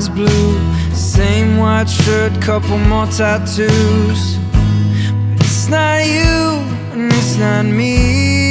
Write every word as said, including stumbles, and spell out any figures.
eyes blue, same white shirt, couple more tattoos. But it's not you and it's not me.